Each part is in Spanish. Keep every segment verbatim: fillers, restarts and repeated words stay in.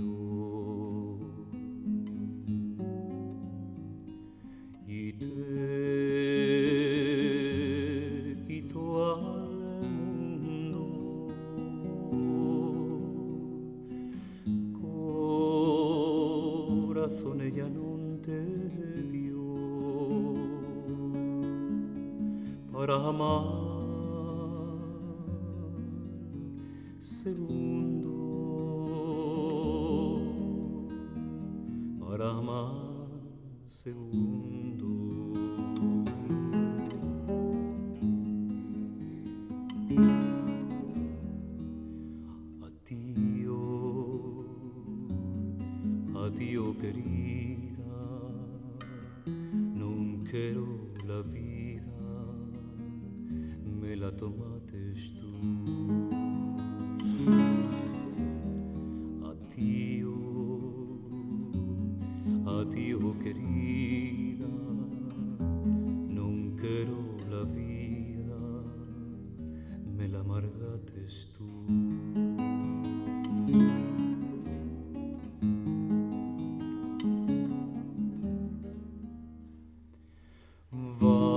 y te quito al mundo. Corazón ella non te dio para amar segundo, para amar segundo. Addio, addio querida, non quiero la vida, me la tomates tú. Addio, addio querida, non quiero la vida, me la amargates tú. Va,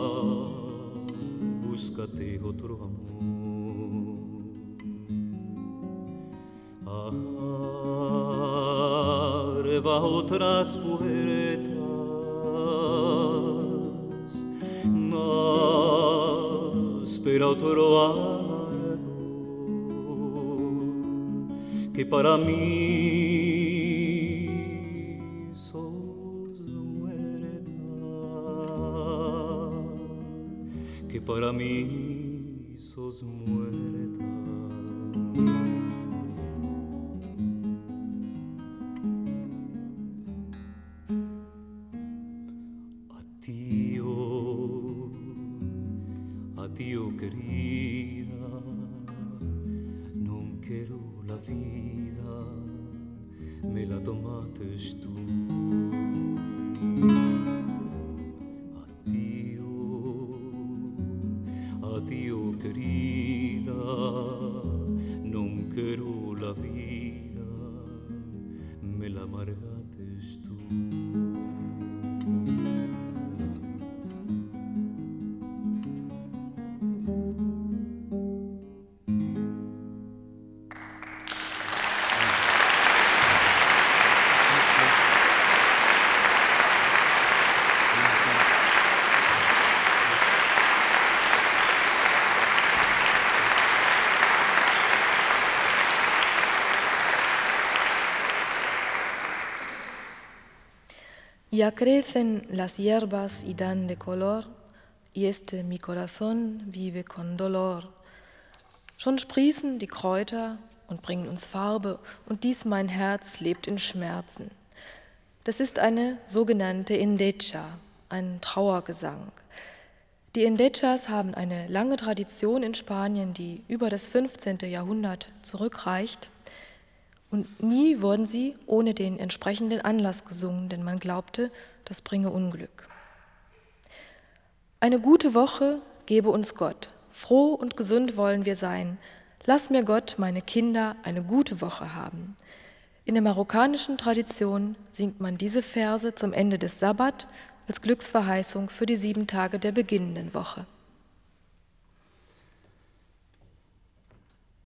búscate otro amor. Abre otras puertas, más espera otro ardor, que para mí sos muerta, que para mí sos muerta. Addio, addio querida, non quiero la vida, me la tomates tú. Addio, addio querida, non quiero la vida, me la amargates tú. Ya crecen las hierbas y dan de color, y este mi corazón vive con dolor. Schon sprießen die Kräuter und bringen uns Farbe, und dies mein Herz lebt in Schmerzen. Das ist eine sogenannte Endecha, ein Trauergesang. Die Endechas haben eine lange Tradition in Spanien, die über das fünfzehnte Jahrhundert zurückreicht. Und nie wurden sie ohne den entsprechenden Anlass gesungen, denn man glaubte, das bringe Unglück. Eine gute Woche gebe uns Gott. Froh und gesund wollen wir sein. Lass mir Gott, meine Kinder, eine gute Woche haben. In der marokkanischen Tradition singt man diese Verse zum Ende des Sabbat als Glücksverheißung für die sieben Tage der beginnenden Woche.